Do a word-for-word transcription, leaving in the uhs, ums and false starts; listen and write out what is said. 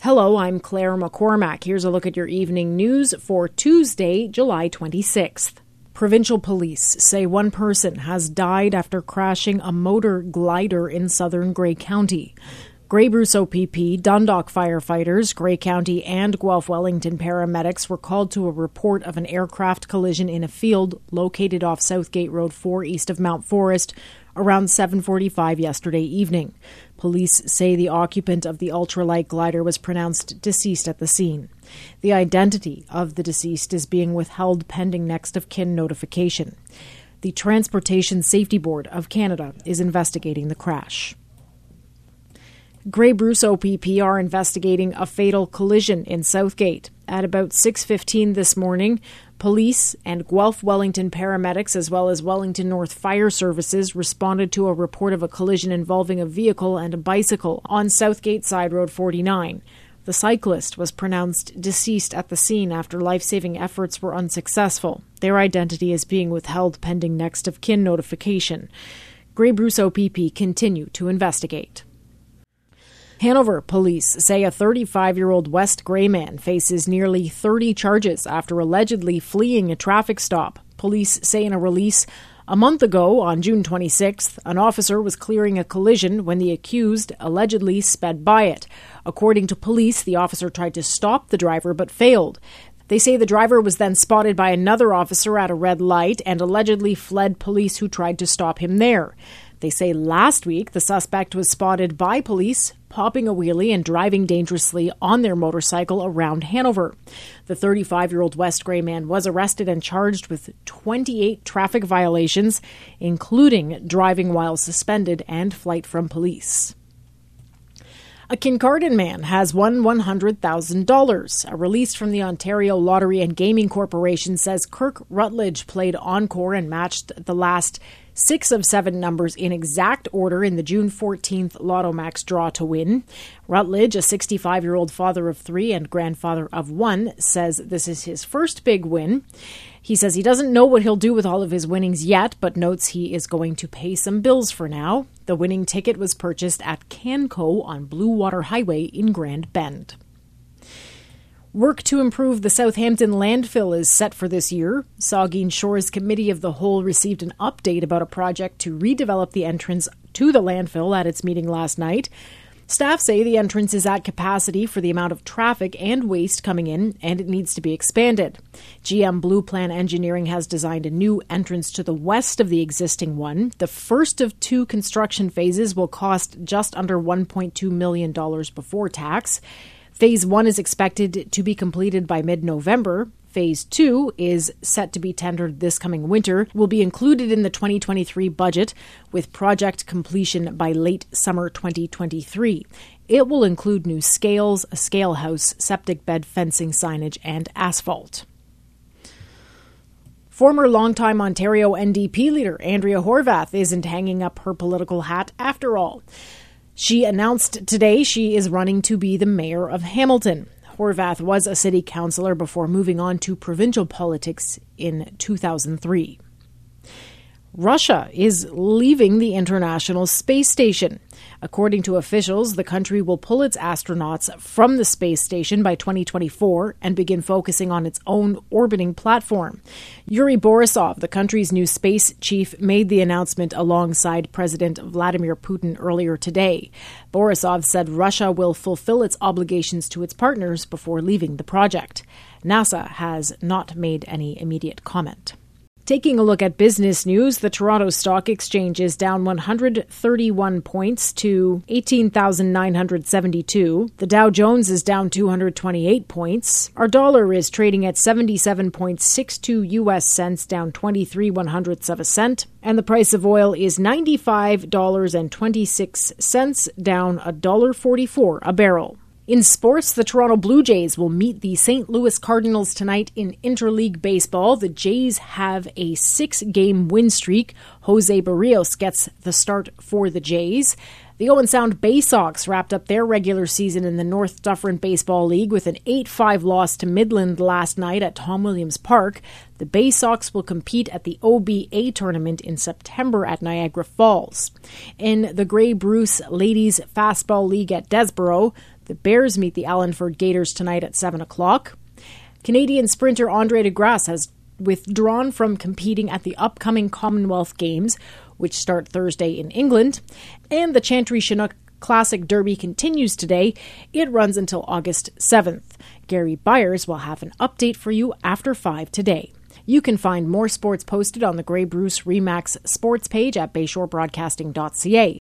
Hello, I'm Claire McCormack. Here's a look at your evening news for Tuesday, July twenty-sixth. Provincial police say one person has died after crashing a motor glider in southern Grey County. Grey Bruce O P P, Dundalk firefighters, Grey County and Guelph Wellington paramedics were called to a report of an aircraft collision in a field located off Southgate Road four east of Mount Forest around seven forty-five yesterday evening. Police say the occupant of the ultralight glider was pronounced deceased at the scene. The identity of the deceased is being withheld pending next of kin notification. The Transportation Safety Board of Canada is investigating the crash. Grey Bruce O P P are investigating a fatal collision in Southgate. At about six fifteen this morning, police and Guelph Wellington paramedics as well as Wellington North Fire Services responded to a report of a collision involving a vehicle and a bicycle on Southgate Side Road forty-nine. The cyclist was pronounced deceased at the scene after life-saving efforts were unsuccessful. Their identity is being withheld pending next of kin notification. Grey Bruce O P P continue to investigate. Hanover police say a thirty-five-year-old West Grey man faces nearly thirty charges after allegedly fleeing a traffic stop. Police say in a release, a month ago, on June twenty-sixth, an officer was clearing a collision when the accused allegedly sped by it. According to police, the officer tried to stop the driver but failed. They say the driver was then spotted by another officer at a red light and allegedly fled police who tried to stop him there. They say last week the suspect was spotted by police popping a wheelie and driving dangerously on their motorcycle around Hanover. The thirty-five-year-old West Grey man was arrested and charged with twenty-eight traffic violations, including driving while suspended and flight from police. A Kincardine man has won one hundred thousand dollars. A release from the Ontario Lottery and Gaming Corporation says Kirk Rutledge played encore and matched the last six of seven numbers in exact order in the June fourteenth Lotto Max draw to win. Rutledge, a sixty-five-year-old father of three and grandfather of one, says this is his first big win. He says he doesn't know what he'll do with all of his winnings yet, but notes he is going to pay some bills for now. The winning ticket was purchased at Canco on Blue Water Highway in Grand Bend. Work to improve the Southampton landfill is set for this year. Saugeen Shores Committee of the Whole received an update about a project to redevelop the entrance to the landfill at its meeting last night. Staff say the entrance is at capacity for the amount of traffic and waste coming in, and it needs to be expanded. G M Blue Plan Engineering has designed a new entrance to the west of the existing one. The first of two construction phases will cost just under one point two million dollars before tax. Phase one is expected to be completed by mid-November. Phase two is set to be tendered this coming winter, will be included in the twenty twenty-three budget with project completion by late summer twenty twenty-three. It will include new scales, a scale house, septic bed fencing signage, and asphalt. Former longtime Ontario N D P leader Andrea Horwath isn't hanging up her political hat after all. She announced today she is running to be the mayor of Hamilton. Horwath was a city councillor before moving on to provincial politics in two thousand three. Russia is leaving the International Space Station. According to officials, the country will pull its astronauts from the space station by twenty twenty-four and begin focusing on its own orbiting platform. Yuri Borisov, the country's new space chief, made the announcement alongside President Vladimir Putin earlier today. Borisov said Russia will fulfill its obligations to its partners before leaving the project. NASA has not made any immediate comment. Taking a look at business news, the Toronto Stock Exchange is down one hundred thirty-one points to eighteen thousand nine hundred seventy-two. The Dow Jones is down two hundred twenty-eight points. Our dollar is trading at seventy-seven point six two U S cents, down twenty-three one hundredths of a cent. And the price of oil is ninety-five dollars and twenty-six cents, down one dollar forty-four a barrel. In sports, the Toronto Blue Jays will meet the Saint Louis Cardinals tonight in interleague baseball. The Jays have a six-game win streak. Jose Barrios gets the start for the Jays. The Owen Sound Bay Sox wrapped up their regular season in the North Dufferin Baseball League with an eight five loss to Midland last night at Tom Williams Park. The Bay Sox will compete at the O B A tournament in September at Niagara Falls. In the Grey Bruce Ladies Fastball League at Desborough, the The Bears meet the Allenford Gators tonight at seven o'clock. Canadian sprinter Andre de Grasse has withdrawn from competing at the upcoming Commonwealth Games, which start Thursday in England. And the Chantry Chinook Classic Derby continues today. It runs until August seventh. Gary Byers will have an update for you after five today. You can find more sports posted on the Grey Bruce Remax sports page at bayshore broadcasting dot c a.